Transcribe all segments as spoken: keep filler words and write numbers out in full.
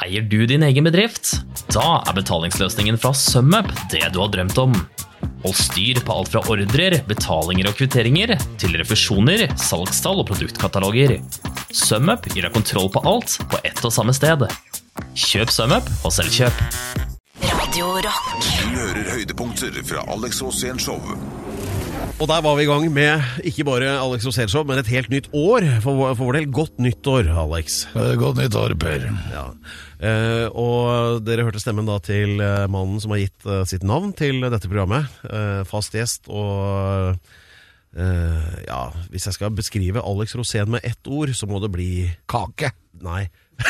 Eier du din egen bedrift? Da er betalingsløsningen fra SumUp det du har drømt om. Hold styr på alt fra ordrer, betalinger og kvitteringer, til refusjoner, salgstall og produktkataloger. SumUp gir deg kontroll på alt på ett og samme sted. Kjøp SumUp og selvkjøp. Radio Rock. Du hører høydepunkter fra Alex Rosén-show. Og der var vi i gang med ikke bare Alex Rosén-show, men et helt nytt år. For, for vår del, godt nyttår, Alex. Godt nyttår, Per. Ja. Eh, og dere hørte stemmen da til eh, mannen som har gitt eh, sitt navn til dette programmet. Eh, fast gjest, og eh, ja, hvis jeg skal beskrive Alex Rosén med ett ord, så må det bli... Kake. Nei.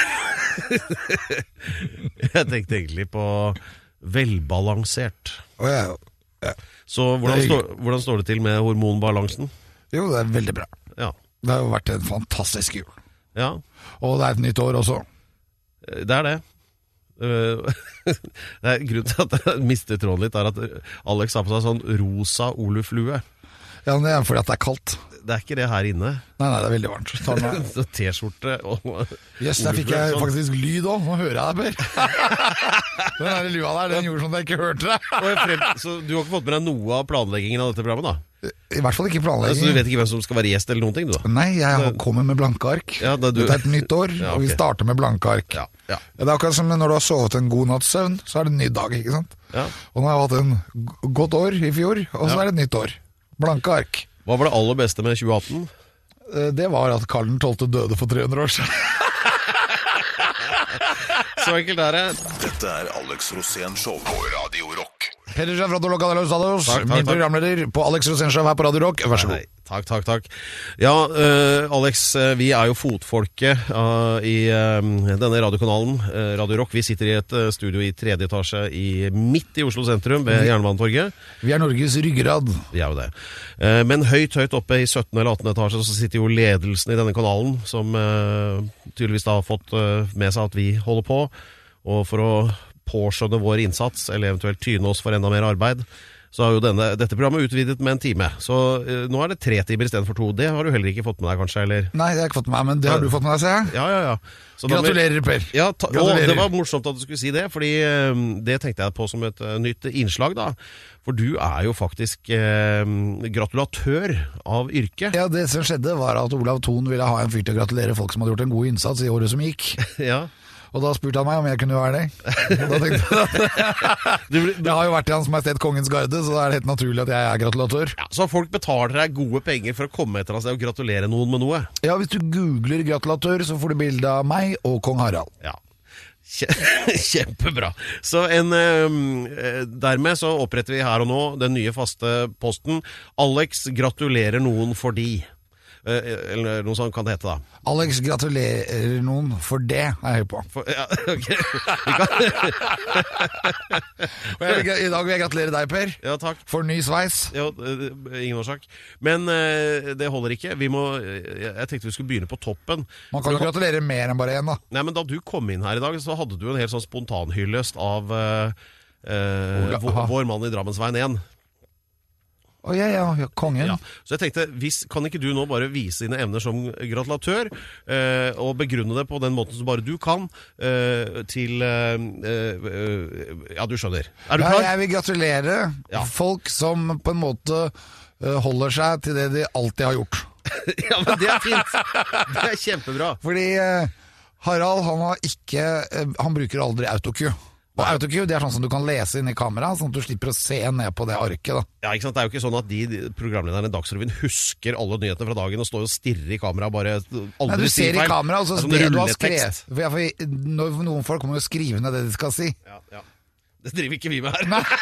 Jeg tenkte egentlig på velbalansert. Å ja, ja. Så hvordan, Det er- står, hvordan står det til med hormonbalansen? Jo, det er veldig bra. Ja. Det har jo vært en fantastisk jul. Ja, Og det er et nytt år også. det er det. Uh, det er grunnen til at jeg mister tråden litt, er at Alex har på seg sånn rosa oluflue. Ja, men det er fordi at det er kaldt. Det er ikke det her inne. Nei, nei, det er veldig varmt. Ta den av. Så T-skjorte og Jøss, der fikk jeg faktisk lyd også. Nå hører jeg deg, Per. Den der lua der, den gjorde sånn at jeg ikke hørte det. Og jeg frem, så du har ikke fått med deg noe av planleggingen av dette programmet da? I hvert fall ikke Så du planlegging. vet ikke hvem som skal være gjest eller noen ting, du da? Nei, jeg har kommet med blanke ark. Ja, da du- Dette er et nytt år, Ja, og vi ok. starter med blanke ark. Ja, ja. Det er akkurat som når du har sovet en god natts søvn, så er det en ny dag, ikke sant? Ja. Og nå har jeg hatt en g- godt år i fjor, og så Ja. er det et nytt år. Blanke ark. Hva var det aller beste med tjue atten? Eh, Det var at Karl den tolvte døde for tre hundre år siden. Så enkelt er det. Dette er Alex Rosén-show på Radio Rock. Peder Sjef fra Dolok Adalos Adalos, Takk, takk, min takk. programleder på Alex Rosén-show her på Radio Rock. Vær så Nei, god. takk, takk, takk. Ja, eh, Alex, eh, vi er jo fotfolket eh, i eh, denne radiokanalen, eh, Radio Rock. Vi sitter i et eh, studio i tredje etasje i, midt i Oslo sentrum ved Jernbanetorget. Vi er Norges ryggrad. Vi er jo det. Eh, men høyt, høyt oppe i syttende eller attende etasje så sitter jo ledelsen i denne kanalen, som eh, tydeligvis da har fått eh, med seg at vi holder på. Og for å påskjønne vår innsats, eller eventuelt tyne oss for enda mer arbeid, så har jo denne, dette programmet utvidet med en time. Så eh, nå er det tre timer i stedet for to. Det har du heller ikke fått med deg, kanskje, eller? Nei, det har jeg ikke fått med meg, men det har du fått med deg, ser jeg. Ja, ja, ja. Så da må- Gratulerer, Per. Ja, ta, å, Gratulerer. det var morsomt at du skulle si det, fordi eh, det tenkte jeg på som et eh, nytt innslag da. For du er jo faktisk eh, gratulatør av yrke. Ja, det som skjedde var at Olav Thon ville ha en fyr til å gratulere folk som hadde gjort en god innsats i året som gikk. Ja. Og da spurte han meg om jeg kunne være det. Og da tenkte jeg at Du, du, jeg har jo vært i Hans Majestet Kongens Garde, så da er det helt naturlig at jeg er gratulatør. ja, så folk betaler deg gode penger for å komme etter seg og gratulere noen med noe. Ja, hvis du googler gratulatør, så får du bilde av meg og kong Harald. Ja. Kje- Kjempebra. Så en, eh, dermed så oppretter vi her og nå den nye faste posten. Alex gratulerer noen for de. Eh, eller noe sånt kan det hete da. Alex gratulerer noen for det, er jeg høy på. For, ja, ok. Vi kan, Og jeg vil, I dag vil jeg gratulere deg, Per, ja, takk. for ny sveis. Ja, eh, ingen årsak. Men eh, det holder ikke. Vi må, eh, jeg tenkte vi skulle begynne på toppen. Man kan jo gratulere mer enn bare én, da. Nei, men da du kom inn her i dag, så hadde du en helt sånn spontanhyllest av eh, eh, Ola- vår, aha. vår mann i Drammensveien én. Å ja, ja, ja, kongen. Ja. Så jeg tenkte, hvis, kan ikke du nå bare vise dine evner som gratulatør, eh, og begrunne det på den måten som bare du kan, eh, til eh, eh, ja, du skjønner. Er du Ja, klar? jeg vil gratulere Ja. folk som på en måte eh, holder seg til det de alltid har gjort. Ja, men det er fint. Det er kjempebra. Fordi eh, Harald, han har ikke eh, Han bruker aldri autocue. Og autocue, det er sånn som du kan lese inn i kamera, sånn at du slipper å se ned på det arket, da. Ja, ikke sant? Det er jo ikke sånn at de de programlederne i Dagsrevyen husker alle nyhetene fra dagen og står og stirrer i kamera og bare aldri Nei, du ser sier i feil. kamera, altså Det er sånn det du har rulletekst. skrevet. For, ja, for når noen folk kommer og skriver ned det de skal si. Ja, ja. Det driver ikke vi med her.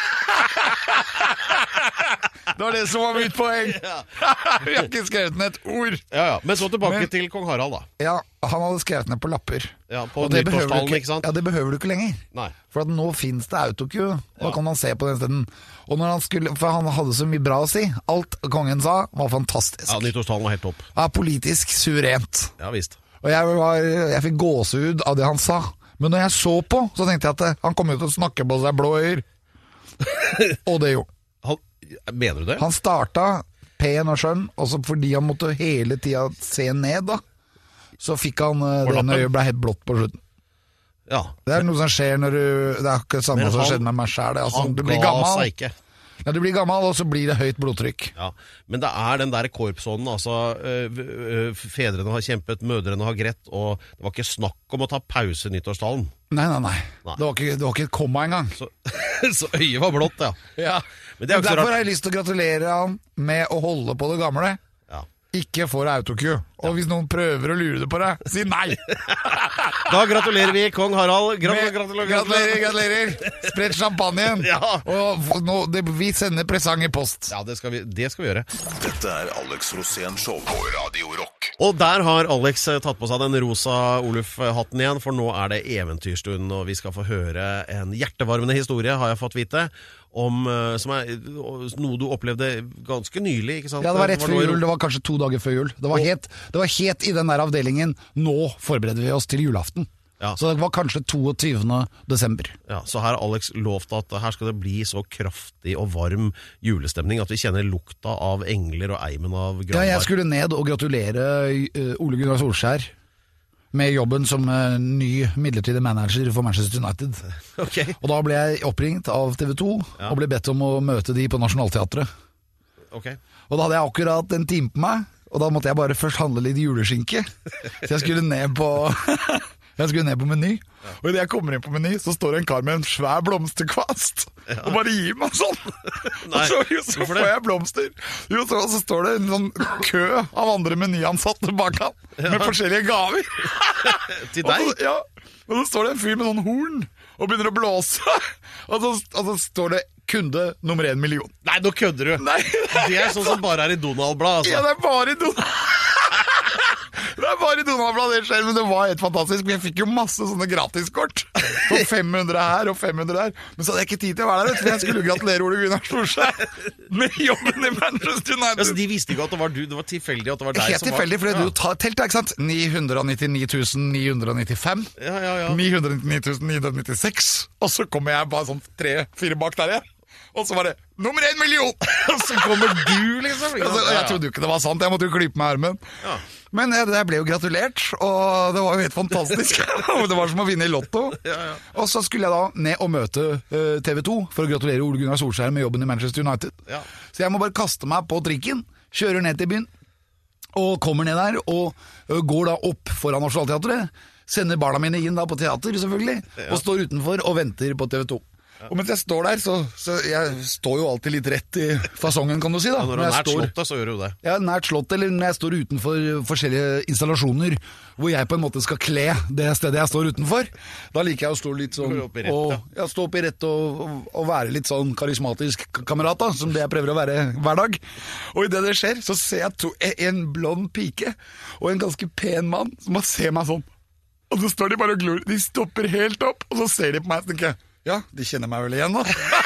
Det var det som var mitt poeng! Vi har ikke skrevet ned et ord. Ja, ja. Men så tilbake Men- til kong Harald, da. Ja, han hadde skrevet ned på lapper. Ja, på Og det behøver du nyttårstalen, ikke- ikke sant? Ja, det behøver du ikke lenger. Nei. For at nå finnes det autocue, og da Ja. kan man se på den stedet. Og når han skulle, for han hadde så mye bra å si. Alt kongen sa var fantastisk. Ja, nyttårstalen var helt topp. Ja, politisk suverent. Ja, visst. Og jeg, var, jeg fikk gåsehud av det han sa. Men når jeg så på, så tenkte jeg at det, han kom jo til å snakke på seg blå øyer. Og det jo. Han, mener du det? Han starta pen og skjønn, og så fordi han måtte hele tida se ned, da, så fikk han eh, På det lappen? ene øyet ble helt blått på slutten. Ja. Det er noe som skjer når du... Det er akkurat samme Men som han- skjedde med meg selv. Det, altså, Han du blir ga gammel. seg ikke. Ja, du blir gammel, og så blir det høyt blodtrykk. Ja, men det er den der korpsånden, altså øh, øh, fedrene har kjempet, mødrene har grett, og det var ikke snakk om å ta pause i nyttårstalen. Nei, nei, nei. Nei. Det, var ikke, det var ikke et komma engang. Så, så øyet var blått, ja. Ja. Men det er jo ikke så Derfor rart. har jeg lyst til å gratulere han med å holde på det gamle. Ja. Ikke for autocue. Og hvis noen prøver å lure det på deg, si nei! Da gratulerer vi kong Harald. Gra Med- gratulerer, gratulerer, gratulerer! Sprett champagnen. Ja. Og nå, det, vi sender presang i post. Ja, det skal, vi, det skal vi gjøre. Dette er Alex Rosén Show på Radio Rock. Og der har Alex eh, tatt på seg den rosa Oluf-hatten igjen, for nå er det eventyrstund, og vi skal få høre en hjertevarmende historie, har jeg fått vite, om, eh, som er eh, noe du opplevde ganske nylig, ikke sant? Ja, det var rett før noe i jul. ro- Det var kanskje to dager før jul. Det var helt, det var helt i den der avdelingen. Nå forbereder vi oss til julaften. Ja. Så det var kanskje toogtyvende desember. Ja, så her har Alex lovt at her skal det bli så kraftig og varm julestemning at vi kjenner lukta av engler og eimen av Ja, granbar. jeg skulle ned og gratulere uh, Ole Gunnar Solskjær med jobben som uh, ny midlertidig manager for Manchester United. Ok. Og da ble jeg oppringt av T V to Ja. og ble bedt om å møte de på Nationaltheatret. Ok. Og da hadde jeg akkurat en time på meg, og da måtte jeg bare først handle litt juleskinke. Så jeg skulle ned på Jeg skulle ned på Meny, og idet jeg kommer inn på Meny, så står det en kar med en svær blomsterkvast og bare gir meg sånn. Nei, og så, jo, så hvorfor får det? jeg blomster. Jo, så, og så står det en sånn kø av andre Meny-ansatte bak han, med forskjellige gaver. Til Og deg? så, ja, og så står det en fyr med sånn horn og begynner å blåse. Og så, og så står det kunde nummer én million. Nei, nå kødder du. Nei, Det er sånn som bare er i Donald-blad, altså. Ja, det er bare i Donald. Det er bare i Donald-blad det skjer, men det var helt fantastisk. Jeg fikk jo masse sånne gratiskort. For fem hundre her og fem hundre der. Men så hadde jeg ikke tid til å være der, vet du, for jeg skulle gratulere Ole Gunnar Solskjær med jobben i Manchester United. Altså, de visste ikke at det var du, det var tilfeldig at det var deg Helt som tilfeldig, var... fordi du tar telt, ikke sant? ni hundre nittini tusen ni hundre nittifem. Ja, ja, ja. ni hundre nittini tusen ni hundre nittiseks. Og så kommer jeg bare sånn tre-fire bak der igjen. Og så var det nummer én million! Og så kommer du, liksom. ikke sant? Altså, jeg trodde jo ikke det var sant, jeg måtte jo klype meg i armen. Ja. Men jeg, jeg ble jo gratulert, og det var jo helt fantastisk. Det var som å vinne i lotto. Ja, ja. Og så skulle jeg da ned og møte uh, T V to for å gratulere Ole Gunnar Solskjær med jobben i Manchester United. Ja. Så jeg må bare kaste meg på trikken, kjører ned til byen, og kommer ned der, og uh, går da opp foran Nationaltheatret, sender barna mine inn da på teater, selvfølgelig, Ja. og står utenfor og venter på T V to. Og mens jeg står der, så, så jeg står jo alltid litt rett i fasongen, kan du si da. Ja, når du jeg har nært står- slottet, så gjør du det. Ja, nært slott, eller når jeg står utenfor forskjellige installasjoner, hvor jeg på en måte skal kle det stedet jeg står utenfor. Da liker jeg å stå litt sånn, Stå opp i rett, og, ja. ja, stå opp i rett og, og, og være litt sånn karismatisk k- kamerat da, som det jeg prøver å være hver dag. Og i det det skjer, så ser jeg to, en blond pike, og en ganske pen mann, som bare ser meg sånn. Og så står de bare og glor, de stopper helt opp, og så ser de på meg, og så tenker jeg, ja, de kjenner meg vel igjen da.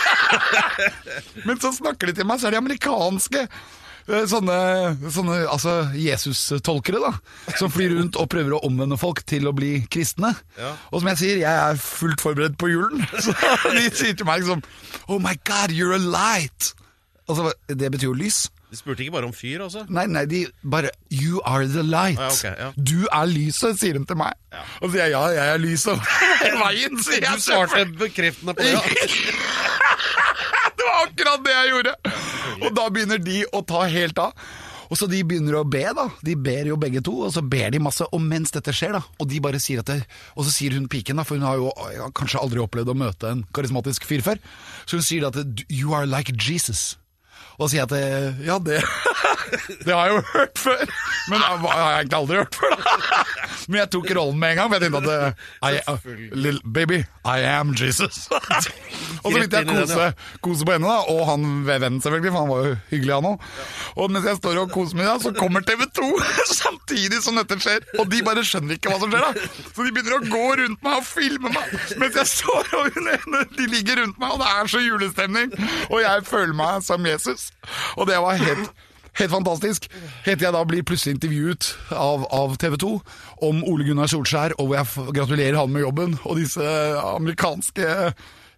Men så snakker de til meg, så er de amerikanske eh, sånne, sånne altså Jesus-tolkere da, som flyr rundt og prøver å omvende folk til å bli kristne. Ja. Og som jeg sier, jeg er fullt forberedt på julen. Så de sier til meg liksom, oh my god, you're a light. Altså, det betyr jo lys. De spurte ikke bare om fyr, altså? Nei, nei, de bare, you are the light. Ja, ok, ja. Du er lyset, sier de til meg. Og så sier jeg, ja, jeg er lyset. Veien, sier jeg. Du svarte bekreftende på det, ja. Det var akkurat det jeg gjorde. Og da begynner de å ta helt av. Og så de begynner å be da. De ber jo begge to, og så ber de masse. Og mens dette skjer da, og de bare sier at det, og så sier hun piken da, for hun har jo ja, kanskje aldri opplevd å møte en karismatisk fyr før. Så hun sier da at you are like Jesus. Og sier at det, ja, det, det har jeg jo hørt før. Men det har jeg egentlig aldri hørt før da. Men jeg tok rollen med en gang, for jeg tenkte at det, I, uh, little baby, I am Jesus. Og så begynte jeg å kose, kose på henne da, og han vennen selvfølgelig, for han var jo hyggelig han også. Og mens jeg står og koser med det, så kommer T V to samtidig som dette skjer, og de bare skjønner ikke hva som skjer da. Så de begynner å gå rundt meg og filme meg, mens jeg står og hun ene, de ligger rundt meg, og det er så julestemning, og jeg føler meg som Jesus. Og det var helt, helt fantastisk. Helt til jeg da blir plutselig intervjuet av, av T V to om Ole Gunnar Solskjær, og hvor jeg f- gratulerer han med jobben, og disse amerikanske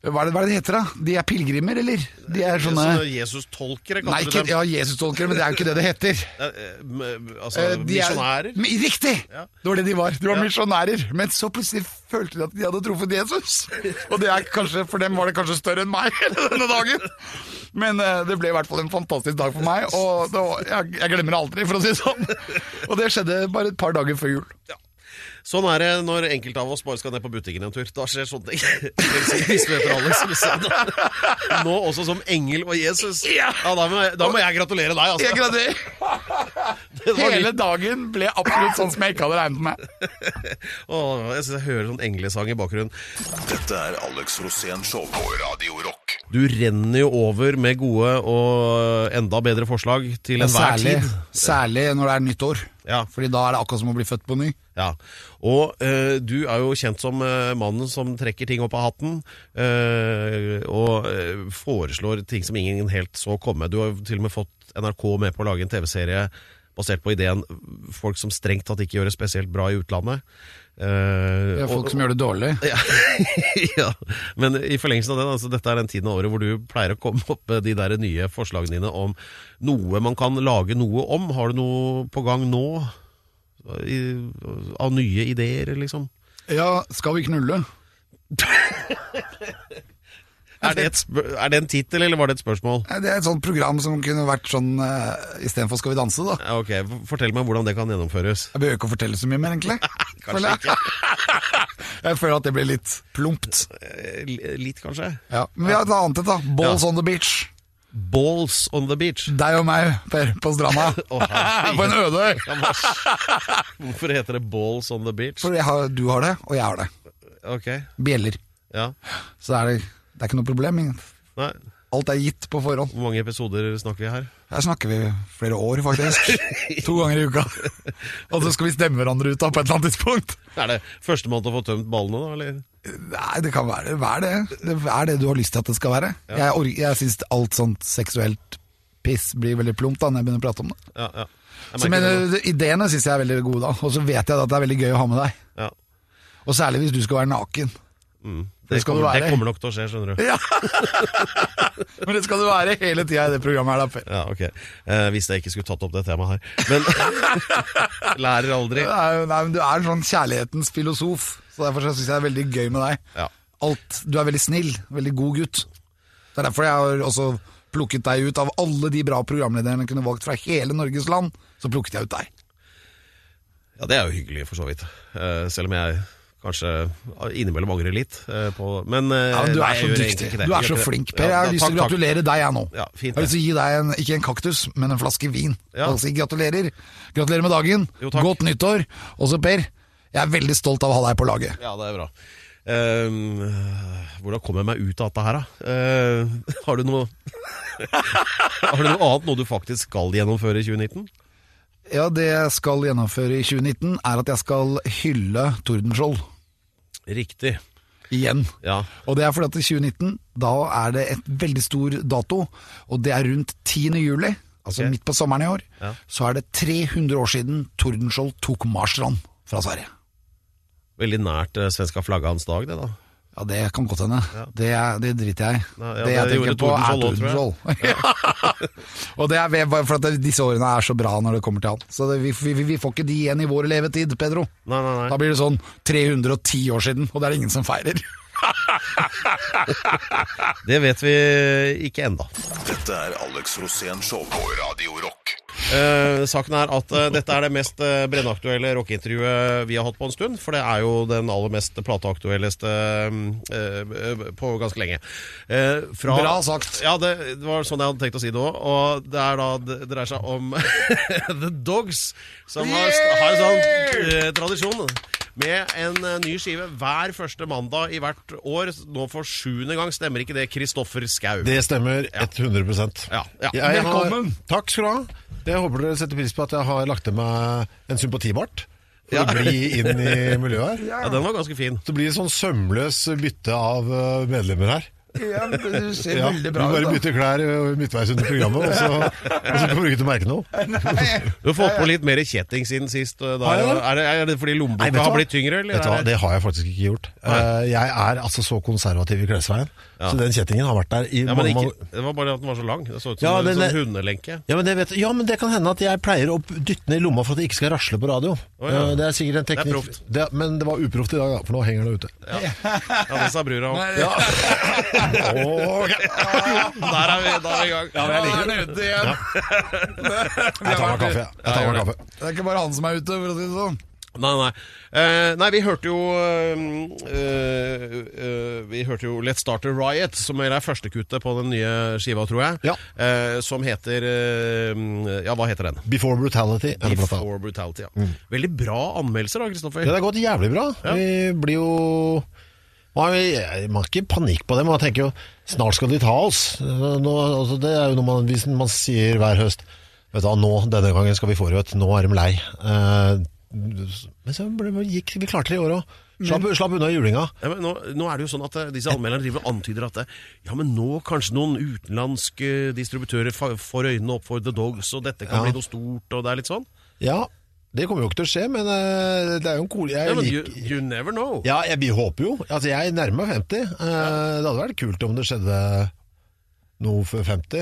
Hva er det, hva er det det heter da? De er pilgrimer, eller? De er sånne... sånne Jesus-tolkere, Nei, kaller du ikke, dem. ja, Jesus-tolkere, men det er jo ikke det det heter. Eh, eh, Altså, Eh, de er- misjonærer. Men Riktig! Ja. Det var det de var. De var Ja. misjonærer. Men så plutselig følte de at de hadde truffet Jesus. Og det er kanskje, for dem var det kanskje større enn meg denne dagen. Men eh, det ble i hvert fall en fantastisk dag for meg, og det var, jeg, jeg glemmer det aldri, for å si det sånn. Og det skjedde bare et par dager før jul. Ja. Sånn er det når enkelte av oss bare skal ned på butikken en tur. Da skjer sånne ting. Hvis du heter Alex, som sa det. Nå også som engel og Jesus. Ja, da, må jeg, da må jeg gratulere deg, altså. Jeg gratulerer. Det var Hele litt- dagen ble absolutt sånn som jeg ikke hadde regnet med. Åh, jeg synes jeg hører sånn englesang i bakgrunnen. Dette er Alex Rosén Show på Radio Rock. Du renner jo over med gode og enda bedre forslag til enhver Særlig, tid. særlig når det er nyttår. Ja. Fordi da er det akkurat som å bli født på ny. Ja, og eh, du er jo kjent som eh, mannen som trekker ting opp av hatten, eh, og eh, foreslår ting som ingen helt så komme. Du har jo til og med fått N R K med på å lage en T V-serie basert på ideen folk som strengt tatt ikke gjør det spesielt bra i utlandet. Eh, Det er folk og- som gjør det dårlig. ja, ja, men i forlengelsen av det, altså, dette er den tiden av året hvor du pleier å komme opp med de der nye forslagene dine om noe man kan lage noe om. Har du noe på gang nå? I, av nye ideer, liksom? Ja, skal vi knulle? Er det, et, spør- er det en titel, eller var det et spørsmål? Det er et sånt program som kunne vært sånn uh, i stedet for Skal vi danse, da. Ja, ok, f- Fortell meg hvordan det kan gjennomføres. Jeg behøver ikke å fortelle så mye mer, egentlig. Kanskje ikke. Jeg føler at det blir litt plumpt. Eh, li- Litt, kanskje? Ja. Men vi har et annet et, da. Balls Ja. on the beach. Balls on the beach. Deg og meg, Per, på stranda. Å, herregud. På en øde øy. Ja, hva- Hvorfor heter det Balls on the beach? For jeg har, du har det, og jeg har det. Ok, Bjeller. ja. Så er det, det er ikke noe problem. Nei, Alt er gitt på forhånd. hvor mange episoder snakker vi her? Her snakker vi flere år, faktisk. To ganger i uka. Og så skal vi stemme hverandre ut da, på et eller annet tidspunkt. Er det førstemann til å få tømt ballene da, eller? Nei, det kan være hva er det. Det er det du har lyst til at det skal være. Jeg, or- jeg synes alt sånt seksuelt piss blir veldig plumpt da, når jeg begynner å prate om det. Ja, ja. Jeg Så, merker men det nå. eh, ideene synes jeg er veldig gode da. Og så vet jeg da at det er veldig gøy å ha med deg. Ja. Og særlig hvis du skal være naken. Mm. Det Det, skal du kommer, være. det kommer nok til å skje, skjønner du. Ja. Men det skal du være hele tiden i det programmet her da, Per. Ja, ok. Eh, hvis jeg ikke skulle tatt opp det temaet her. Men lærer aldri. Det er jo- Nei, men du er en sånn kjærlighetens filosof, så derfor så synes jeg det er veldig gøy med deg. Ja. Alt, du er veldig snill, veldig god gutt. Det er derfor jeg har også plukket deg ut av alle de bra programlederne jeg kunne valgt fra hele Norges land, så plukket jeg ut deg. Ja, det er jo hyggelig for så vidt. Eh, selv om jeg kanskje innimellom angrer litt eh, på. Men, eh, Ja, men du nei, er jeg så gjør dyktig. egentlig ikke det. Du er Jeg så gjør ikke det. flink, Per. Ja, Jeg har da- lyst til å takk, takk. gratulere deg jeg nå. Ja, fint, Jeg har lyst til å gi deg en, ikke en kaktus, men en flaske vin. Ja. Altså, gratulerer. Gratulerer med dagen. Jo, takk. Godt nyttår. Og så, Per, jeg er veldig stolt av å ha deg på laget. Ja, det er bra. Eh, hvordan kommer jeg meg ut av dette her, da? Eh, har du noe Har du noe annet, noe du faktisk skal gjennomføre i tjue nitten? Ja, det jeg skal gjennomføre i tjue nitten er at jeg skal hylle Tordenskjold Riktig. igjen. Ja. Og det er fordi at i tjue nitten, da er det et veldig stor dato, og det er rundt tiende juli, altså Ok. midt på sommeren i år, Ja. så er det tre hundre år siden Tordenskjold tok Marstrand fra Sverige. Veldig nært eh, svenska flagget hans dag, det da. Ja, det kan godt hende. Det, er, det driter jeg i. Nei, ja, det jeg det tenker gjorde på er Tordenskjold også, tror Tordenskjold. Og det er ved- bare for at det- disse årene er så bra når det kommer til han. Så det, vi, vi, vi får ikke de igjen i vår levetid, Pedro. Nei, nei, nei. Da blir det sånn tre hundre og ti år siden, og det er det ingen som feirer. Det vet vi ikke enda. Dette er Alex Rosén Show på Radio Rock. Eh, saken er at eh, dette er det mest eh, brennaktuelle rockeintervjuet vi har hatt på en stund, for det er jo den aller mest plateaktuelleste eh, på ganske lenge. Eh, fra, Bra sagt. Ja, det, det var sånn jeg hadde tenkt å si det også, og det er da, det dreier seg om The Dogs, som har, har en sånn eh, tradisjon med en eh, ny skive hver første mandag i hvert år. Nå for sjuende gang, stemmer ikke det, Kristoffer Schau? Det stemmer hundre prosent. Ja, ja. Jeg har- Velkommen. Takk skal du ha. Jeg håper dere setter pris på at jeg har lagt til meg en sympatibart for Ja. å bli inn i miljøet her. Ja, den var ganske fin. Det blir sånn sømløs bytte av eh, medlemmer her. Ja, men du ser Ja, veldig du bra ut. bare da. bytter klær midtveis under programmet, og så, og så kommer du ikke til å merke noe. Du har fått på litt mer kjetting siden sist. Da, Har jeg det? er, det, er det fordi Nei, lommeboka vet du har hva? blitt tyngre? Eller? Vet du hva, er det- det har jeg faktisk ikke gjort. Uh, jeg er altså så konservativ i klesveien, Ja. så den kjettingen har vært der i Ja, men mange, ikke, mange det var bare at den var så lang. Det så ut som Ja, en den sånn er- hundelenke. ja men, det vet, ja, men det kan hende at jeg pleier å dytte den i lomma for at det ikke skal rasle på radio. Å, ja. Uh, det er sikkert en Det er teknikk. proft. Det men det var uproft i dag, da, for nå henger det ute. Ja, det sa brura om. Ja. Okay. Der er vi, da er vi i gang. Ja, jeg liker den ute igjen. Jeg tar meg kaffe. Jeg, jeg tar meg kaffe. Det er ikke bare han som er ute, for å si det sånn. Nei, nei. Eh, nei, vi hørte jo eh, eh, Vi hørte jo Let's Start a Riot, som er første kuttet på den nye skiva, tror jeg. Ja. Eh, som heter eh, Ja, hva heter den? Before Brutality. er det plata. Before Brutality, ja. Veldig bra anmeldelser da, Kristoffer. Ja, det har gått jævlig bra. Ja. Vi blir jo Man har man har ikke panikk på det, men man tenker jo snart skal de ta oss. Nå, altså, det er jo noe man, hvis man sier hver høst. Vet du hva, nå, denne gangen skal vi få rødt. Nå er de lei. Eh, men så ble, gikk vi klart tre år òg. Slapp, slapp unna julinga. Ja, men nå, nå er det jo sånn at eh, disse anmelderne driver og antyder at eh, ja, men nå kanskje noen utenlandske distributører fa- får øynene opp for The Dogs, og dette kan Ja. bli noe stort, og det er litt sånn. Ja, det kommer jo ikke til å skje, men eh, det er jo en cool jeg Ja, men you, liker- you never know. Ja, jeg vi håper jo. Altså, jeg nærmer meg femti. Eh, Det hadde vært kult om det skjedde noe før femti.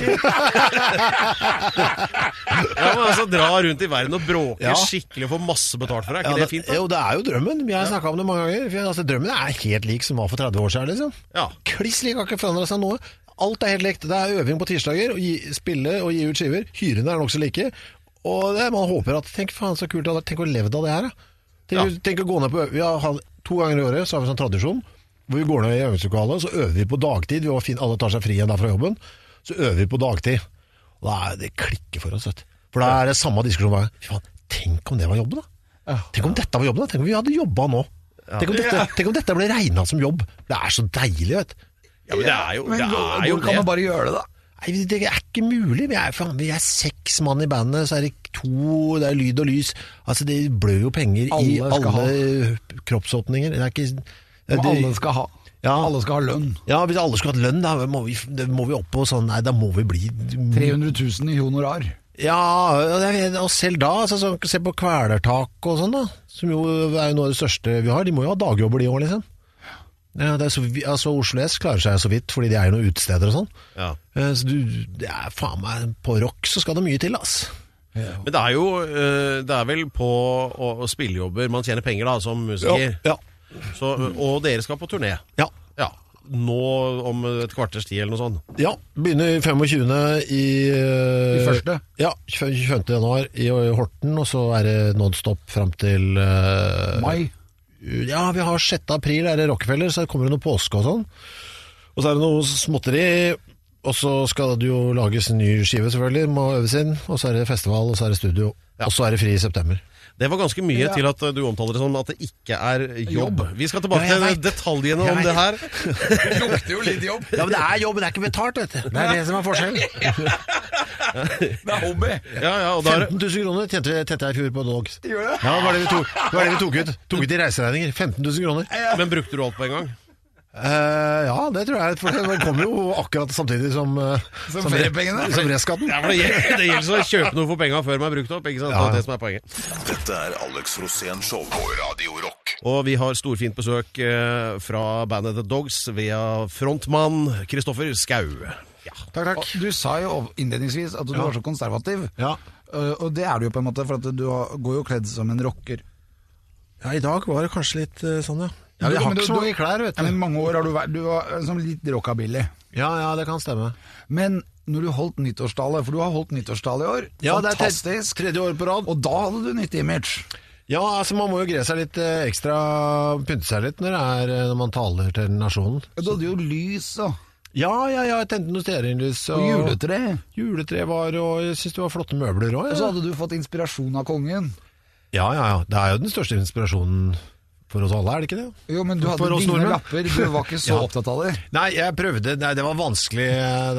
Ja, men altså dra rundt i verden og bråke Ja. skikkelig og få masse betalt for det. Er Ja, ikke det fint da? Jo, det er jo drømmen. Vi har snakket om det mange ganger. For, altså, drømmen er helt lik som var for tretti år siden, liksom. Ja. Kliss lik, har ikke forandret seg noe. Alt er helt likt. Det er øving på tirsdager, og gi, spille og gi ut skiver. Hyrene er nok så like. Og det, man håper at, tenk faen så kult det hadde vært, tenk å leve av det her da. Tenk, Ja. tenk å gå ned på, vi har hatt to ganger i året, så har vi sånn tradisjon, hvor vi går ned i øvingslokalet, så øver vi på dagtid, vi har fin, alle tar seg fri igjen der fra jobben, så øver vi på dagtid. Og da er det klikker for oss, vet du. For da er det samme diskusjon hver gang. Fy faen, tenk om det var jobben da. Tenk om dette var jobben da. Tenk om vi hadde jobbet nå. Tenk om dette, tenk om dette ble regnet som jobb. Det er så deilig, vet du. Ja, men det er jo Men det. Er jo hvor kan det. man bare gjøre det, da? Nei, det er ikke mulig. Vi er, faen, vi er seks mann i bandet, så er det to, det er lyd og lys. Altså, det blør jo penger i Alle skal alle kroppsåpninger. Det er ikke... Det, Og alle skal ha. Ja. Alle skal ha lønn. Ja, hvis alle skulle hatt lønn, da må vi, det må vi opp på sånn, nei, da må vi bli... tre hundre tusen i honorar. Ja, og det er- og selv da, altså, så, se på kvelertak og sånn da, som jo er jo noe av det største vi har. De må jo ha dagjobber de år, liksom. Ja, det er så, vi- altså Oslo S klarer seg så vidt, fordi de er jo noen utesteder og sånn. Ja. Eh, Så du, det er faen meg, på rock så skal det mye til, ass. Men det er jo eh, Det er vel på å, å spillejobber man tjener penger da, som musiker. Ja, Så, og dere skal på turné. ja. Ja. Nå om et kvarters tid eller noe sånt. Ja, begynner tjuefemte i... eh, I første? Ja, tjuefemte januar i Horten, og så er det non-stop frem til... eh, Mai. Ja, vi har sjette april, er det Rockefeller, så kommer det noe påske og sånn. Og så er det noe småtteri, og så skal det jo lages en ny skive selvfølgelig, må øves inn, og så er det festival, og så er det studio, og så er det fri i september. Det var ganske mye Ja. til at du omtaler det sånn at det ikke er jobb. Jobb. Vi skal tilbake Ja, jeg til vet. detaljene Jeg om vet. det her. Det lukter jo litt jobb. Ja, men det er jobb, det er ikke betalt, vet du. Det er det som er forskjellen. Det er hobby. Ja, ja, og da er det femten tusen kroner tjente, tjente jeg i fjor på Dogs. Gjør det? Ja, det var det vi tok, det var det vi tok ut. Tok ut i reiseregninger. femten tusen kroner. Men brukte du alt på en gang? Eh, ja, det tror jeg, for det kom jo akkurat samtidig som, eh, Som feriepengene. Som restskatten. Ja, for det, gjelder, det gjelder så å kjøpe noe for penga før man har brukt opp. Ikke sant? Det er det som er poenget. Dette er Alex Rosén Show på Radio Rock. Og vi har storfint besøk eh, fra bandet The Dogs via frontmann Kristoffer Skau. Ja. Takk, takk. Og Du sa jo innledningsvis at du Ja. var så konservativ. Ja. Uh, Og det er du jo på en måte, for at du har- går jo kledd som en rocker. Ja, i dag var det kanskje litt eh, sånn, ja. Ja, Du- jeg har men ikke du- så mange klær, vet Ja, men du. mange år har du vært Du var som litt rockabilly. Ja, ja, det kan stemme. Men når du holdt nyttårstale, for du har holdt nyttårstale i år, Ja, det er fantastisk, tredje år på rad. og da hadde du nytt image. Ja, altså man må jo gre seg litt eh, ekstra, pynte seg litt når, det er, eh, når man taler til nasjonen. Du hadde jo lys og, Ja, ja, ja, jeg tente noe stearinlys. og juletre, Juletre var, og jeg synes det var flotte møbler også. og så Ja. hadde du fått inspirasjon av kongen. ja, ja, ja. Det er jo den største inspirasjonen for oss alle, er det ikke det? Jo, men du hadde For oss dine nordmenn. lapper, du var ikke så Ja. opptatt av det. Nei, jeg prøvde, nei, det var vanskelig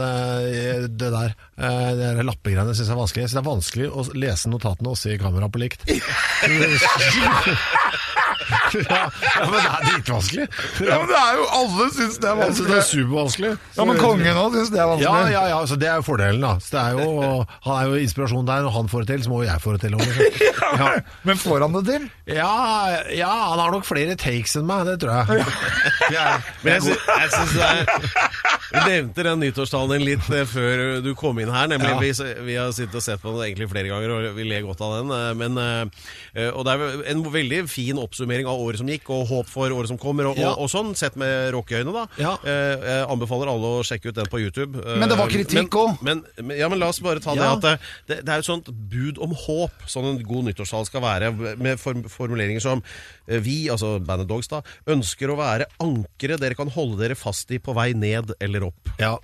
det, det der. Eh, Det der lappegreiene synes jeg er vanskelig. Så det er vanskelig å lese notatene også i kamera på likt. Ja, ja, men det er dritvanskelig. Ja, men det er jo, alle synes det er Jeg synes det vanskelig. er supervanskelig. Ja, men kongen også synes det er Ja, vanskelig. ja, ja, så det er jo fordelen da. Så det er jo, han er jo inspirasjon der, når han får det til, så må jo jeg få det til også. Ja. Men får han det til? Ja, ja, han har nok flere takes enn meg, det tror jeg. Ja. Men jeg, sy jeg synes det er Du nevnte den nyttårstalen din litt eh, før du kom inn her. Nemlig Ja. vi, vi har sittet og sett på den egentlig flere ganger, og vi ler godt av den. eh, Men, eh, og det er en veldig fin oppsummering av året som gikk, og håp for året som kommer, og, Ja. og, og sånn, sett med rockeøyne da. Ja. Eh, Jeg anbefaler alle å sjekke ut den på YouTube. Eh, Men det var kritikk også. men, men, ja, men la oss bare ta Ja. det at det, det er et sånt bud om håp, sånn en god nyttårstale skal være, med form formuleringer som eh, vi, altså bandet Dogs da, ønsker å være ankere dere kan holde dere fast i på vei ned eller opp. Ja.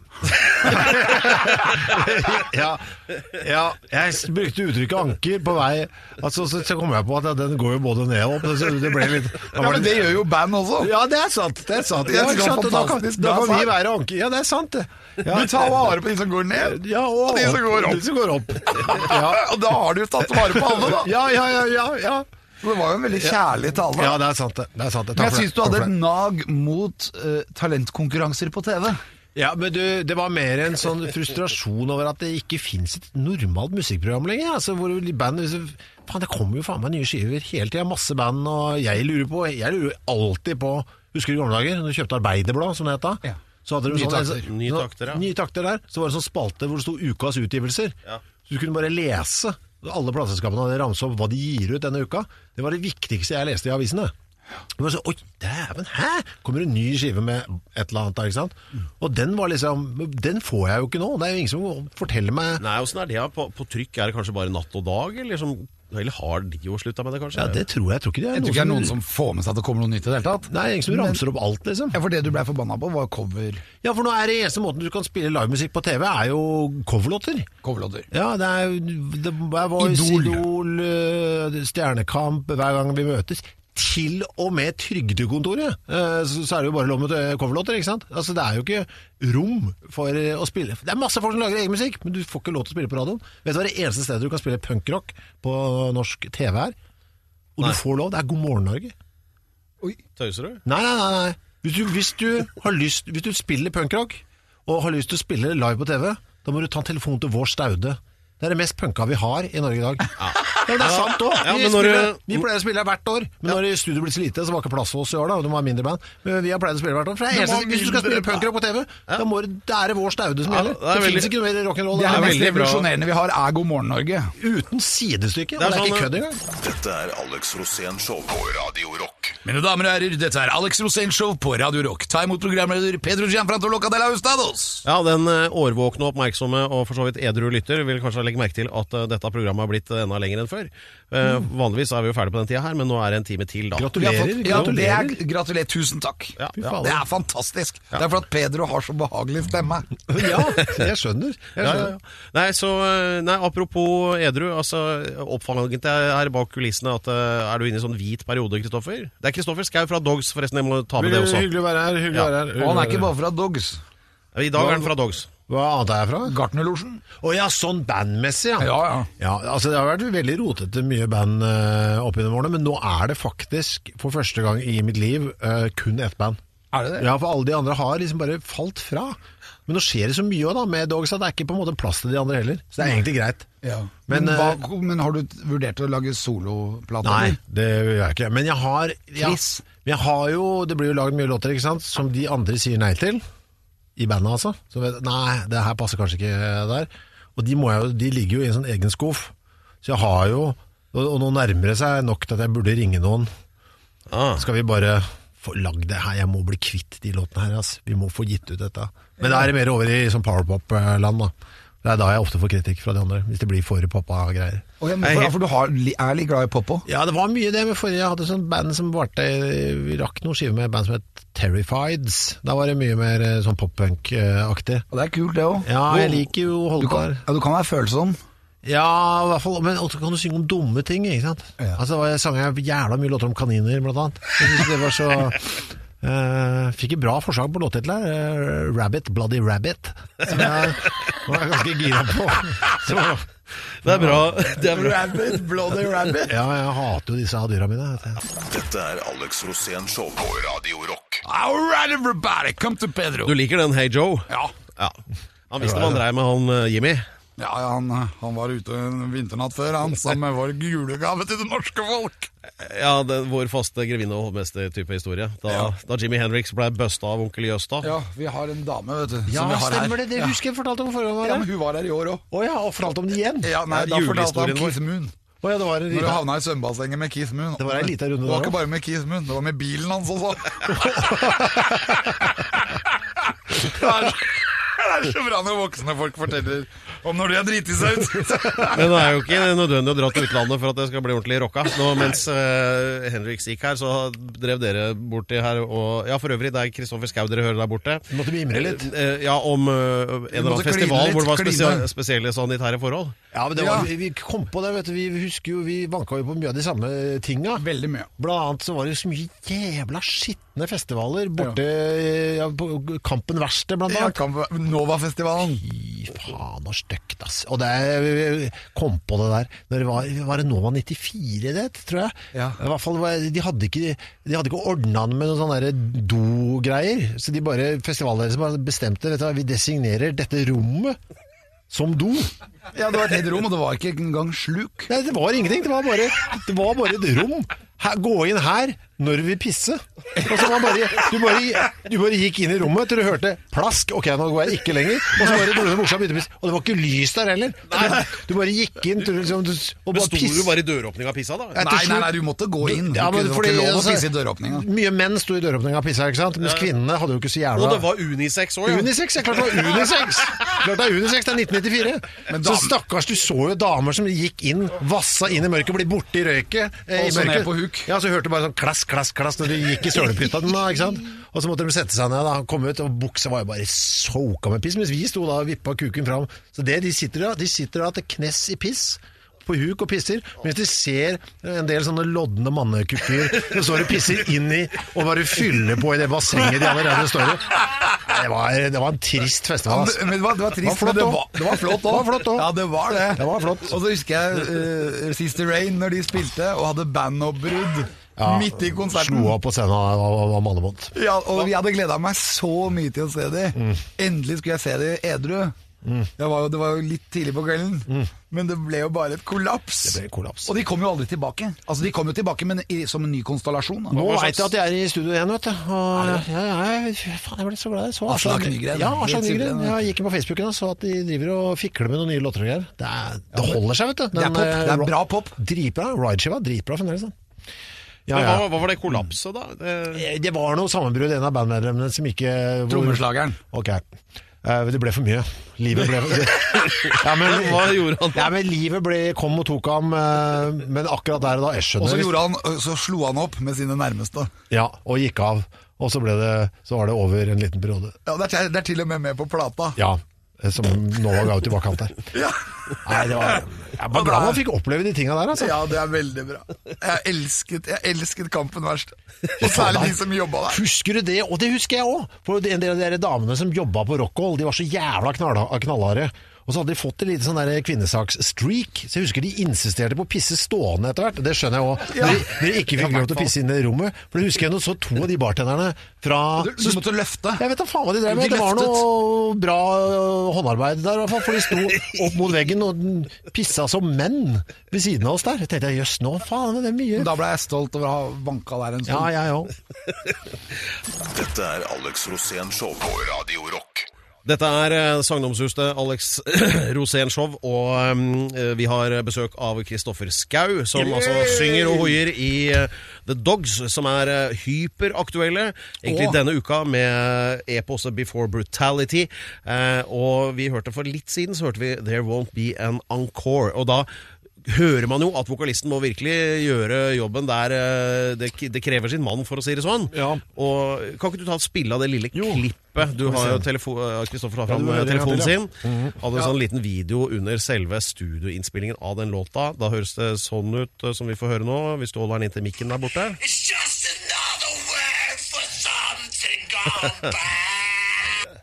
ja, ja, jeg brukte uttrykket anker på vei. Altså, så, så kom jeg på at ja, den går jo både ned og opp. Så det ble litt da Ja, var men det gjør jo band også. Ja, det er sant. Det er sant. Jeg Ja, synes ikke det var sant? Da kan, fantastisk da bra kan vi sagt. være anker. Ja, det er sant det. Ja. Du tar vare på de som går ned, Ja, og, og de som går opp. De som går opp. Ja, og da har du jo tatt vare på alle da. ja, ja, ja, ja, ja. Så det var jo en veldig kjærlig tale. Ja, det er sant det. Det er sant det. Men Takk jeg for synes det. du hadde Takk et for det. nag mot uh, talentkonkurranser på T V. Ja, men du, det var mer en sånn frustrasjon over at det ikke finnes et normalt musikkprogram lenger. Altså, hvor band, faen, det kommer jo faen meg nye skiver hele tiden, masse band, og jeg lurer på, jeg lurer alltid på, husker du i gamle dager, når du kjøpte Arbeiderblad, som det het da? Ja. Så hadde du Nye sånn, takter. en- Nye takter, ja. Nye takter der, så var det sånn spalte hvor det stod ukas utgivelser. Ja. Så du kunne bare lese, alle plateselskapene hadde ramset opp hva de gir ut denne uka. Det var det viktigste jeg leste i avisene. Det var så, oi, dæven, hæ? Kommer en ny skive med et eller annet der, ikke sant? Og den var liksom, den får jeg jo ikke nå. Det er jo ingen som forteller meg. Nei, hvordan er det? Ja? På, på trykk er det kanskje bare natt og dag, eller, som, eller har de jo sluttet med det, kanskje? Ja, det tror jeg. Jeg tror ikke det er Jeg tror ikke det er noen som får med seg at det kommer noe nytt i det hele tatt. Nei, ingen som ramser opp alt, liksom. Ja, for det du ble forbanna på var cover, Ja, for nå er det eneste måten du kan spille livemusikk på T V, er jo coverlåter. coverlåter. Ja, det er det er Voice, Idol. Idol, eh, Stjernekamp, hver gang vi møtes. Til og med Trygdekontoret, eh, så så er det jo bare lov med eh, coverlåter, ikke sant? Altså, det er jo ikke rom for eh, å spille. Det er masse folk som lager egen musikk, men du får ikke lov til å spille på radioen. Vet du hva det eneste stedet du kan spille punkrock på norsk T V er? Og Nei. du får lov, det er God morgen Norge. Tøyser du? Nei, nei, nei, nei. Hvis du, hvis du har lyst, hvis du spiller punkrock og har lyst til å spille live på T V, da må du ta en telefon til Vår Staude. Det er det mest punka vi har i Norge i dag. Ja, det er sant også. Ja, vi, men når spiller, du- vi pleier å spille hvert år, men når i studio blir så lite, så var ikke plass for oss i år da, og det var mindre band. Men vi har pleid å spille hvert år. For det er Det var eneste, hvis du skal mindre spille punkrock på T V, da må det, det er det Vår Staude som Ja, gjelder. det Det, er veldig- finnes ikke noe mer rock'n'roll. Det er det enn mest veldig bra. revolusjonerende vi har, er God morgen Norge. uten sidestykke. Det Det er er, ikke sånn, kødd engang. Dette er Alex Rosén Show på Radio Rock. Mine damer og herrer, dette er Alex Rosén Show på Radio Rock. Ta imot programleder Pedro Gianfranto Loca de la Hustados. Ja, den eh, årvåkne, oppmerksomme og for så vidt edru lytter vil kanskje legge merke til at eh, dette programmet har blitt enda lenger enn før. Eh, Vanligvis er vi jo ferdig på den tida her, men nå er det en time til da. Vi har Gratulerer. fått, ja, det gratulerer. er, gratulerer, tusen takk. Ja, Fy ja. faen. Det er fantastisk. Det er for at Pedro har så behagelig stemme. Ja, jeg skjønner. Jeg Ja, ja, skjønner. ja. Nei, så, eh, nei, apropos edru, altså, oppfallet her bak kulissene at eh, er du inne i sånn hvit periode, Kristoffer? Det er Kristoffer Skau fra Dogs, forresten, jeg må ta med det også. Hyggelig å være her. Hyggelig Ja. å være her. Og han er ikke bare fra Dogs. I dag er han fra Dogs. Hva annet er jeg fra? Gartnerlosjen. Å ja, sånn bandmessig, ja. Ja, ja. Ja, altså Det har vært veldig rotete mye band uh, opp gjennom årene, men nå er det faktisk for første gang i mitt liv uh, kun ett band. Er det det? Ja, for alle de andre har liksom bare falt fra. Men nå skjer det så mye også, da, med Dogs at det er ikke på en måte plass til de andre heller. Så det er egentlig greit. Ja. Men, Men, hva, eh, men har du vurdert å lage soloplater? Nei, det gjør jeg ikke. Men jeg har, ja, Chris. men jeg har jo, det blir jo laget mye låter, ikke sant, som de andre sier nei til. I bandet altså. Så vet, nei, det her passer kanskje ikke der. Og de, må jeg, jo- de ligger jo i en sånn egen skuff. Så jeg har jo, og, og nå nærmer det seg nok til at jeg burde ringe noen. Ah. Skal vi bare få lagd det her? Jeg må bli kvitt de låtene her, altså. Vi må få gitt ut dette. Men da er det mer over i sånn powerpop-land da. Det er da jeg ofte får kritikk fra de andre, hvis det blir for poppa-greier. Oh, ja, men for, for du har, er litt glad i pop også? Ja, det var mye det med forrige. Jeg hadde sånn band som varte, vi rakk noen skiver med et band som het Terrifieds. Da var det mye mer eh, sånn pop-punk-aktig. Og det er kult det også. Ja, jeg liker jo å Du holde på kan, der. ja, du kan være følsom. Ja, i hvert fall, men også kan du synge om dumme ting, ikke sant? Ja. Altså, jeg sang jeg jævla mye låter om kaniner, blant annet. Jeg synes det var så... Uh, fikk et bra forslag på låttitler. Uh, Rabbit, Bloody Rabbit. Som jeg, Nå er jeg ganske gira på. Så, Det er bra. Det er bra. Rabbit, bloody rabbit. ja, jeg hater jo disse dyra mine. vet jeg. Dette er Alex Rosén Show på Radio Rock. All right, everybody, come to Pedro. Du liker den Hey Joe? Ja. Ja. Han visste hva han drev med, han eh, Jimmy. Ja, ja han, han var ute en vinternatt før, han, sammen med vår julegave til det norske folk. Ja, det, vår faste grevinne og hovmester-type historie. Da, Ja. da Jimi Hendrix ble busta av onkel Jøsta. Ja, vi har en dame, vet du, Ja, som vi har stemmer her. det. Det husker jeg fortalte om forrige Ja, gang. men hun var her i år også. Å ja, og fortalte om det igjen. Ja, nei, Det er da fortalte julehistorien han vår. Keith Moon. Å ja, det var en Når du liten... havna i svømmebassenget med Keith Moon. Det var en liten runde Det var der ikke bare med Keith Moon, det var med bilen hans også. Det er så- det er så bra når voksne folk forteller om når de har driti seg ut. Men det er jo ikke nødvendig å dra til utlandet for at det skal bli ordentlig rocka. Nå, mens uh, Henrik gikk her, så drev dere borti her og... Ja, for øvrig, det er Kristoffer Skau dere hører der borte. Måtte mimre litt. Eh, ja, om uh, en eller måtte annen festival kline litt, hvor det var spesia kline. spesielle sanitære forhold. Ja, men det var, Ja. vi, vi kom på det, vet du. Vi husker jo, vi vanka jo på mye av de samme tinga. Veldig mye. Blant annet så var det så mye jævla skitne festivaler borte ja, på Kampen Verste, blant Ja, annet. kamp- Nova-festivalen. Fy faen, og stygt, ass. Og det er, vi kom på det der. Når det var, var det Nova nittifire, det, tror jeg. Ja. I hvert fall, var- de hadde ikke, de hadde ikke ordna det med noen sånne der do-greier. Så de bare, festivaler som bare bestemte, vet du, hva, vi designerer dette rommet som do. Ja, det var et helt rom, og det var ikke engang sluk. Nei, det var ingenting. Det var bare, det var bare et rom. Her, gå inn her når vi pisse. Og så var bare, du, bare, du bare gikk inn i rommet til du hørte plask. Ok, nå går jeg ikke lenger. Og så bare dro du buksa og begynte å pisse. Og det var ikke lys der heller. Du, du bare gikk inn til, liksom, du, og Men bare sto pisse. du bare i døråpninga og pissa, da? Ja, til Nei, nei, slutt- nei, du måtte gå inn. Du Ja, men kunne- det var fordi, ikke lov å altså, pisse i døråpninga. Mye menn sto i døråpninga og pissa, ikke sant? Mens kvinnene hadde jo ikke så jævla... Og det var unisex òg, ja. Unisex, ja, klart det var unisex. Klart det er unisex, det er nitten nittifire. Men Så dam- stakkars, du så jo damer som gikk inn, vassa inn i mørket, ble borte i røyket. Eh, Og i så ned mørket. på huk. Ja, så hørte du bare sånn klass, klass, klass når de gikk i sølepytta den da, ikke sant? Og så måtte de sette seg ned da, kom ut, og buksa var jo bare soka med piss, mens vi sto da og vippa kuken fram. Så det, de sitter da, de sitter da til knes i piss, på huk og pisser, mens de ser en del sånne lodne mannekukker som står og pisser inn i, og bare fyller på i det bassenget de allerede står i. Nei, Det var, det var en trist festival, ass. Men det var, det var trist, Det var flott men det også. var, det var flott Det var flott også. Ja, det var det. Det var flott. Og så husker jeg uh, Sister Rain når de spilte og hadde bandoppbrudd midt i konserten. Slo opp på scenen av, av, av mannebånd. Ja, og vi hadde gledet meg så mye til å se de. Endelig skulle jeg se de edru. Det, var jo, det var jo litt tidlig på kvelden, men det ble jo bare et kollaps. Det ble kollaps. Og de kom jo aldri tilbake. Altså, de kom jo tilbake, men i, som en ny konstellasjon. Da. Nå vet jeg at de er i studio igjen, vet du. Og, ja, ja, jeg, faen, jeg ble så glad. Jeg så Aslak Nygren. Ja, Aslak Helt Nygren. suverен. Jeg gikk inn på Facebooken og så at de driver og fikler med noen nye låter og greier. Det, er, det holder seg, vet du. Det er pop. Det er bra pop. Dritbra. Ride-skiva, dritbra fremdeles. da. Ja, Men ja. hva, hva var det kollapset, da? Det, Det var noe sammenbrudd, en av bandmedlemmene som ikke hvor- Trommeslageren. Ok. Eh, det ble for mye. Livet ble ja, men, Hva gjorde han? Ja, men livet ble, kom og tok ham, eh, men akkurat der og da, jeg skjønner. Og så, gjorde han, så slo han opp med sine nærmeste. Ja, og gikk av. Og så, ble det, så var det over en liten periode. Ja, det, er, det er til og med med på plata. Ja, som Nova ga ut i bakkant der. Ja. Nei, det var, jeg var glad man fikk oppleve de tinga der, altså. Ja, det er veldig bra. Jeg elsket, jeg elsket Kampen Verst. Og særlig de som jobba der. Husker du det? Og det husker jeg òg! For en del av de der damene som jobba på Rockhold, de var så jævla knalla- knallharde. Og så hadde de fått en liten sånn der kvinnesaksstreak. Så jeg husker de insisterte på å pisse stående etter hvert. Det skjønner jeg òg. Når, de- når de ikke fikk lov til å pisse inn i rommet. For det husker jeg nå så to av de bartenderne fra Du, du måtte løfte. Jeg vet da faen hva de drev med. De Det var løftet. noe bra øh, håndarbeid der, i hvert fall. For de sto opp mot veggen og pissa som menn ved siden av oss der. Jeg tenkte jøss, nå faen, det er mye. Da ble jeg stolt over å ha vanka der en Ja, stund. jeg òg. Dette er Alex Rosén Show på Radio Rock. Dette er eh, sagnomsuste Alex Rosén Show, og eh, vi har besøk av Kristoffer Skau, som altså synger og hoier i eh, The Dogs, som er eh, hyperaktuelle, egentlig Åh. denne uka med eposet Before Brutality. Eh, og vi hørte for litt siden, så hørte vi There Won't Be an Encore, og da hører man jo at vokalisten må virkelig gjøre jobben der eh, det, det krever sin mann, for å si det sånn. Ja. Og kan ikke du ta et spill av det lille Jo. klippet? Du har jo telefo- eh, Kristoffer tar Ja, fram du hører en gang telefonen til, sin. ja. Mhm. Hadde en sånn liten video under selve studioinnspillingen av den låta. Da høres det sånn ut eh, som vi får høre nå, hvis du holder den inntil mikken der borte. It's just another word for something gone bad.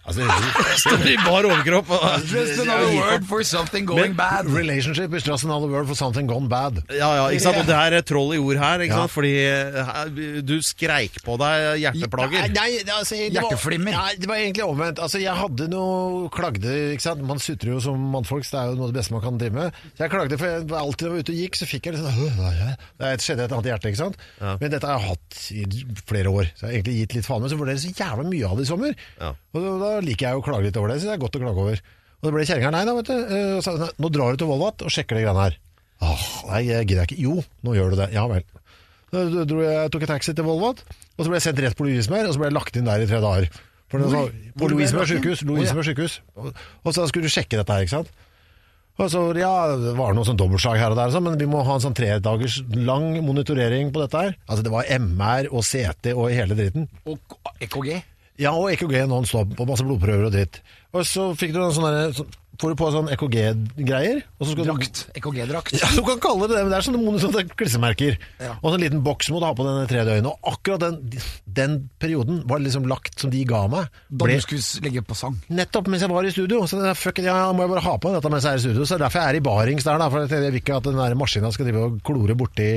Altså, det- Står i bar overkropp. Just another word for something going bad. Relationship is just another word for something gone bad. Ja, ja, ikke sant? Og det er troll i ord her, ikke Ja. sant? Fordi eh, du skreik på deg hjerteplager. Nei, nei, altså, det var- Hjerteflimmer. Nei, det var egentlig omvendt. Altså, jeg hadde noe klagde, ikke sant? Man sutrer jo som mannfolk, så det er jo noe av det beste man kan drive med. Så jeg klagde, for jeg, alltid når jeg var ute og gikk, så fikk jeg litt sånn, det skjedde et annet hjerte, ikke sant? Ja. Men dette har jeg hatt i flere år, så jeg har egentlig gitt litt faen, men så var det så jævla mye av det i sommer. Ja. Og da, da liker jeg å klage litt over det, så det er godt å klage over. Og det ble kjerringa, nei da, vet du, eh, sa, nei, nå drar du til Volvat og sjekker det greiene her. Åh, nei, jeg gidder ikke. Jo, nå gjør du det. Ja vel. Så dro jeg, tok en taxi til Volvat, og så ble jeg sendt rett på Lovisenberg, og så ble jeg lagt inn der i tre dager. For det var, på hvor ble Lovisenberg du lagt inn? sykehus, Lovisenberg sykehus. Og, og så skulle du sjekke dette her, ikke sant? Og så, ja, det var noe sånn dobbeltslag her og der, men vi må ha en sånn tre dagers lang monitorering på dette her. Altså det var M R og C T og hele dritten. Og E K G. Ja, og E K G non-stop, og masse blodprøver og dritt. Og så fikk du en sånn der, så får du på sånn E K G-greier. Og så skal Drakt. E K G-drakt. Ja, du kan kalle det det, men det er sånne, mon- sånne klissemerker. Ja. Og så en liten boks må du ha på denne tre døgn. Og akkurat den, den perioden var liksom lagt som de ga meg. Da Ble du skulle legge på sang. nettopp mens jeg var i studio. Så det er, fuck, it, ja, må jeg bare ha på dette mens jeg er i studio. Så det er derfor jeg er i barings der, da. For jeg vil ikke at den der maskinen skal drive og klore borti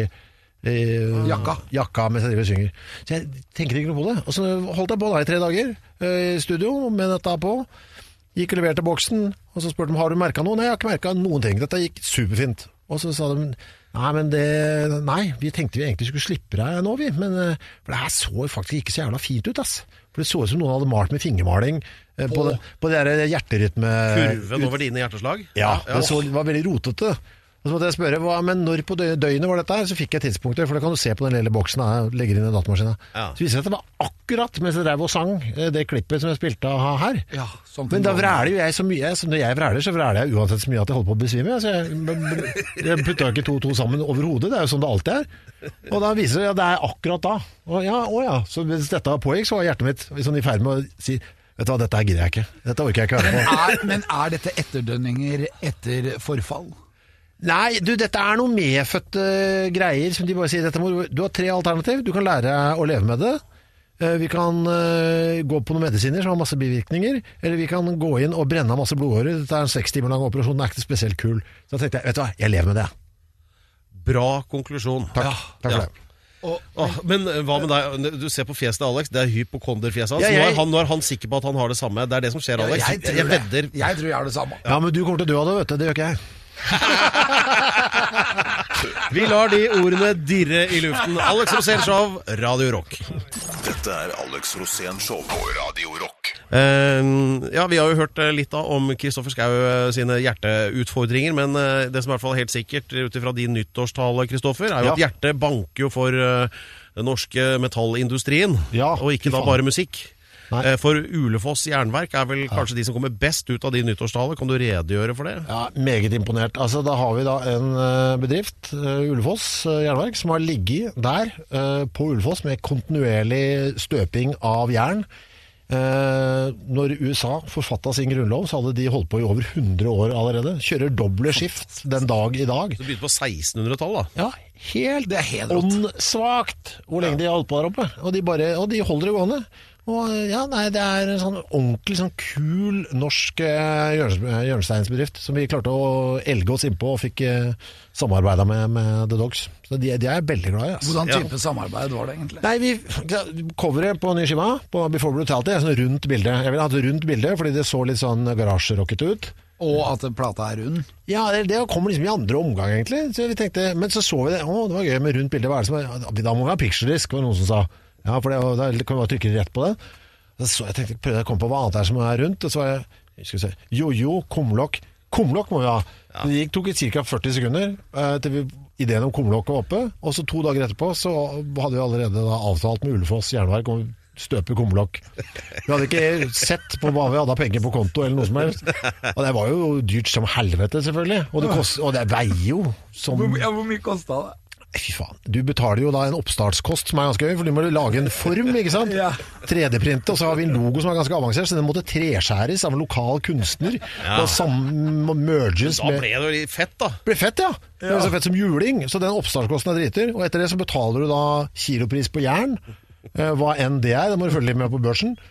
eh, Jakka. jakka mens jeg driver og synger. Så jeg tenker ikke noe på det. Og så holdt jeg på da i tre dager eh, i studio med dette på. Gikk og leverte boksen, og så spurte de har du merket noe. Nei, jeg har ikke merket noen ting. Dette gikk superfint. Og så sa de nei, men det, nei, vi tenkte vi egentlig skulle slippe deg nå, vi. Men eh, for det her så faktisk ikke så jævla fint ut, ass. For det så ut som noen hadde malt med fingermaling eh, på, det, på det der hjerterytme... Kurven over dine hjerteslag. Ja, det, så, det var veldig rotete. Og så måtte jeg spørre, hva, men når på dø- døgnet var dette her? Så fikk jeg tidspunkter, for det kan du se på den lille boksen jeg legger inn i datamaskinen. Ja. Så viser det at det var akkurat mens jeg drev og sang eh, det klippet som jeg spilte av her. Ja, sånn Men da vræler jo jeg så mye, så når jeg vræler, så vræler jeg uansett så mye at jeg holder på å besvime. Altså, jeg, jeg putter ikke to og to sammen overhodet, det er jo sånn det alltid er. Og da viser det at det er akkurat da. Og ja, å ja, så hvis dette pågikk, så var hjertet mitt sånn i ferd med å si, vet du hva, dette gidder jeg ikke. Dette orker jeg ikke være Men på. er, men er dette etterdønninger etter forfall? Nei, du, dette er noen medfødte greier som de bare sier, dette må, du har tre alternativ, du kan lære å leve med det. Eh, Vi kan eh, gå på noen medisiner som har masse bivirkninger, eller vi kan gå inn og brenne av masse blodårer. Dette er en seks timer lang operasjon, den er ikke spesielt kul. Så da tenkte jeg, vet du hva, jeg lever med det. Bra konklusjon. Takk, takk for Ja. det. Åh, men eh, hva med deg? Du ser på fjeset til Alex, det er hypokonderfjeset hans. Ja, Nå, jeg- er han, nå er han sikker på at han har det samme. Det er det som skjer, Alex. jeg, tror jeg det. vedder. jeg tror jeg har det samme. Ja, men du kommer til å dø av det, vet du, det gjør ikke jeg. Vi lar de ordene dirre i luften. Alex Rosén Show, Radio Rock. Dette er Alex Rosén Show på Radio Rock. Eh, ja, vi har jo hørt eh, litt da om Kristoffer Schau eh, sine hjerteutfordringer, men eh, det som i hvert fall er helt sikkert ut ifra din nyttårstale, Kristoffer, er jo Ja. at hjertet banker jo for eh, den norske metallindustrien, Ja, og ikke fy da faen. bare musikk. Nei. Eh, For Ulefoss Jernverk er vel kanskje de som kommer best ut av din nyttårstale. Kan du redegjøre for det? Ja, meget imponert. Altså, da har vi da en eh, bedrift, eh, Ulefoss eh, Jernverk, som har ligget der eh, på Ulefoss med kontinuerlig støping av jern. Eh, når U S A forfatta sin grunnlov, så hadde de holdt på i over hundre år allerede. Kjører doble skift den dag i dag. Du begynte på sekstenhundretallet, da. Ja, helt Det er helt rått. åndssvakt hvor lenge de har holdt på der oppe. Og de, bare, og de holder det gående. Og ja, nei, det er en sånn ordentlig sånn kul norsk eh, hjørnes- hjørnesteinsbedrift som vi klarte å elge oss innpå og fikk eh, samarbeida med, med The Dogs. Så de, de er veldig glad i. Altså. Hvordan Ja. type samarbeid var det egentlig? Nei, vi, Coveret på nye skiva på Before Brutality er sånn rundt bilde. Jeg ville ha et rundt bilde fordi det så litt sånn garasjerockete ut. Og at plata er rund? Ja, det, det kommer liksom i andre omgang egentlig. Så vi tenkte, men så så vi det. Å, det var gøy med rundt bilde. Hva er det som er? Da må vi ha picture-disk, var det noen som sa. Ja, for det, da kan vi bare trykke rett på det. Så jeg tenkte, prøvde jeg å komme på hva annet er som er rundt. Og så var jeg, skal vi se, jojo, kumlokk. Kumlokk må vi ha. Det gikk, tok ca. førti sekunder eh, til vi, ideen om kumlokk var oppe. Og så to dager etterpå så hadde vi allerede da avtalt med Ulefoss Jernverk om støpe kumlokk. Vi hadde ikke sett på hva vi hadde av penger på konto eller noe som helst. Og det var jo dyrt som helvete, selvfølgelig. Og det, kost, og det veier jo som... Ja, hvor mye kosta det? Fy faen, du betaler jo da en oppstartskost som er ganske høy, for du må jo lage en form, ikke sant? Ja. tre D-printe, og så har vi en logo som er ganske avansert, så den måtte treskjæres av en lokal kunstner, og sammen merges Da med... ble det jo litt fett, da. Det ble fett, ja. Det ble så fett som juling, så den oppstartskosten er driter, og etter det så betaler du da kilopris på jern, eh, hva enn det er, det må du følge litt med på børsen. Ja.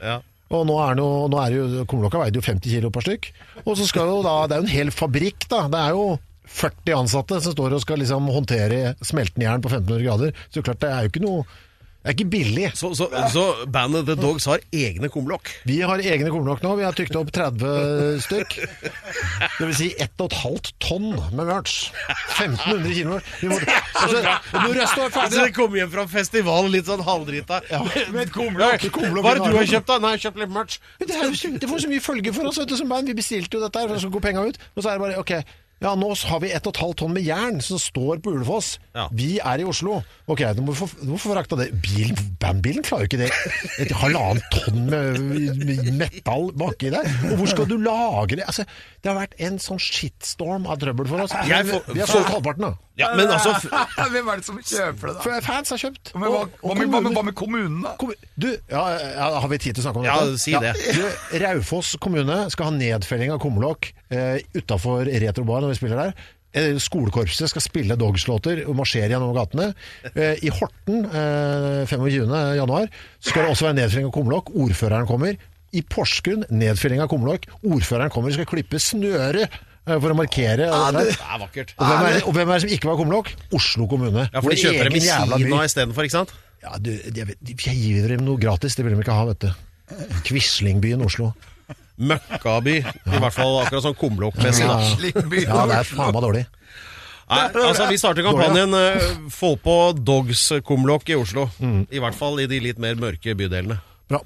Og nå er det jo, nå er det jo kumlokka veide jo femti kilo per stykk. Og så skal jo da, det er jo en hel fabrikk da, det er jo førti ansatte som står og skal liksom håndtere smeltende jern på femten hundre grader. Så klart det er jo ikke noe, det er ikke billig. Så, så, så bandet The Dogs har egne kumlokk? Vi har egne kumlokk nå, vi har trykt opp tretti stykk. Det vil si ett og et halvt tonn med merch. femten hundre kilo. Vi må, altså, når resten er ferdig, Så det kommer hjem fra festivalen litt sånn halvdrita. Ja, med et kumlokk. kumlokk. Hva er det du har kjøpt da? Nei, jeg har kjøpt litt merch. Men det, er jo, det får så mye følge for oss, vet du, som band. Vi bestilte jo dette her, så går penga ut. Og så er det bare, ok, ja, nå har vi ett og et halvt tonn med jern som står på Ulefoss. Ja. Vi er i Oslo. Ok, nå må vi få, nå må vi få frakta det. Bilen, bandbilen klarer jo ikke det. Et halvannet tonn med, med metall baki der. Og hvor skal du lagre? Altså, det har vært en sånn shitstorm av trøbbel for oss. Jeg får- vi har solgt halvparten da. Ja, men altså... Hvem er det som kjøper det da? For fans har kjøpt. Men hva, hva, med, hva, med, hva med kommunen da? Kommu- Du, ja, ja, har vi tid til å snakke om Ja, dette? si det. Du, Raufoss kommune skal ha nedfelling av kumlokk eh, utenfor Retrobar når vi spiller der. Eh, Skolekorpset skal spille dogslåter og marsjere gjennom gatene. Eh, I Horten, eh, tjuefemte januar, skal det også være nedfelling av kumlokk. Ordføreren kommer. I Porsgrunn, nedfelling av kumlokk. Ordføreren kommer og skal klippe snøre eh, for å markere. Ja, det det der. er vakkert. Og hvem, er, og hvem er det som ikke var kumlokk? Oslo kommune. Ja, for de Vår kjøper dem i egen jævla by. Kina i stedet for, ikke sant? Ja, du, jeg, vet- jeg gir dem noe gratis, det vil de ikke ha, vet du. Quislingbyen Oslo. Møkkaby, i hvert fall akkurat sånn kumlokkmessig da. Slikkby. Ja, det er faen meg dårlig. Nei, altså vi starter kampanjen eh, Få på Dogs kumlokk i Oslo. I hvert fall i de litt mer mørke bydelene. Bra.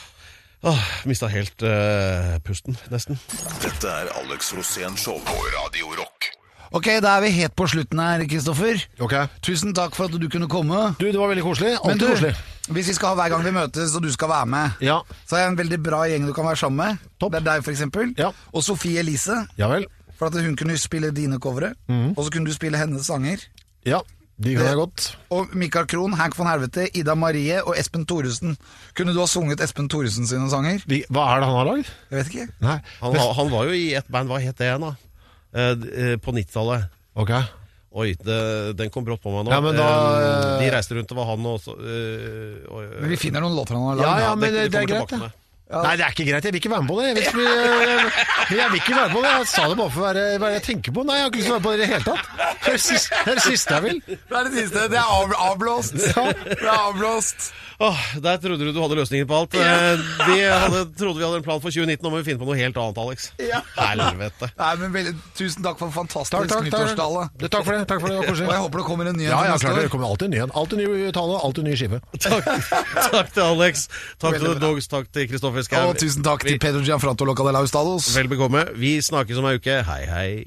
Åh, mistet helt eh, pusten, nesten. Dette er Alex Rosén Show på Radio Rock. Ok, da er vi helt på slutten her, Kristoffer. Ok. Tusen takk for at du kunne komme. Du, det var veldig koselig. Men Alltid du, koselig. hvis vi skal ha hver gang vi møtes, og du skal være med, Ja. så er jeg en veldig bra gjeng du kan være sammen med. Topp. Det er deg for eksempel. Ja. Og Sofie Elise, Ja vel. for at hun kunne spille dine covere, og så kunne du spille hennes sanger. Ja, de kan jeg godt. Og Mikael Krohn, Hank von Helvete, Ida Marie og Espen Thoresen. Kunne du ha sunget Espen Thoresen sine sanger? Vi, hva er det han har lagd? Jeg vet ikke. Nei. Han, var- han var jo i et band, hva het det igjen da? Eh, d- eh, på nittitallet. Ok. Oi, det, den kom brått på meg nå. Ja, men da- Eh, de reiste rundt, det var han også. eh, og, Men vi finner noen låter han har lagd. Ja, ja, det- men det det, det er kommer greit, tilbake ja. med. Nei, det er ikke greit. Jeg vil ikke være med på det. Jeg, vet ikke, jeg, jeg, jeg vil ikke være med på det. Jeg sa det bare for å være hva jeg tenker på. Nei, jeg har ikke lyst til å være på det i det hele tatt. Det er det siste, det er det siste jeg vil. Det er det siste. Det er av, avblåst. Det er avblåst. Åh, der trodde du du hadde løsningen på alt. Eh, Vi hadde, trodde vi hadde en plan for tjue nitten, nå må vi finne på noe helt annet, Alex. Ja. Helvete. Nei, men veldig, tusen takk for en fantastisk Takk, takk, takk. nyttårstale. Du, takk for det. Takk for det. Det var Og jeg koselig. håper det kommer en ny en Ja, til ja, neste klart det. år. Det kommer alltid ny en. Alltid ny tale, alltid ny skive. Takk, takk til Alex. Takk til Veldig The bra. Dogs, takk til Kristoffer Schau. Og tusen takk til Pedro Gianfranto Locadella Hustados. Vel bekomme. Vi snakkes om ei uke. Hei, hei.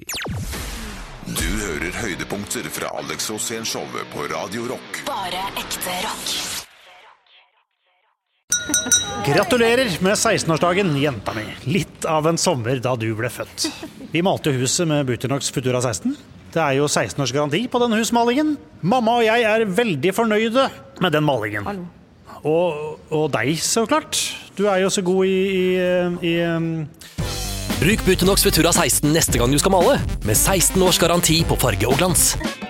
Du hører høydepunkter fra Alex Rosén Show på Radio Rock. Bare ekte rock. Gratulerer med seksten-årsdagen, jenta mi. Litt av en sommer da du ble født. Vi malte huset med Buternox Futura seksten. Det er jo seksten års garanti på denne husmalingen. Mamma og jeg er veldig fornøyde med den malingen. Og, og deg, så klart. Du er jo så god i, i, i um... Bruk Buternox Futura seksten neste gang du skal male, med seksten års garanti på farge og glans.